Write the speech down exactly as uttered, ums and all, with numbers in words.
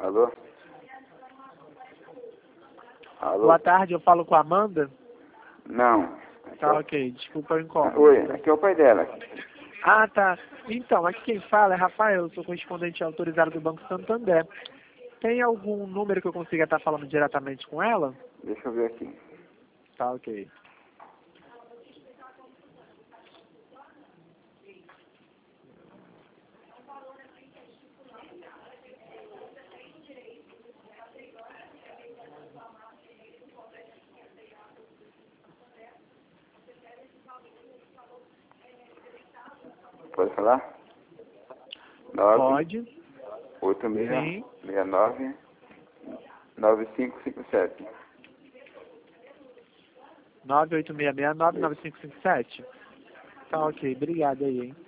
Alô? Alô? Boa tarde, eu falo com a Amanda? Não. Tá, ok. Desculpa o incômodo. Oi, aqui é o pai dela. Ah, tá. Então, aqui quem fala é Rafael, eu sou correspondente autorizado do Banco Santander. Tem algum número que eu consiga estar falando diretamente com ela? Deixa eu ver aqui. Tá, ok. Pode falar? nove Pode. oito Sim. seis seis nove nove cinco cinco sete. nove oito seis seis nove nove cinco cinco sete? Tá, ok. Obrigado aí, hein?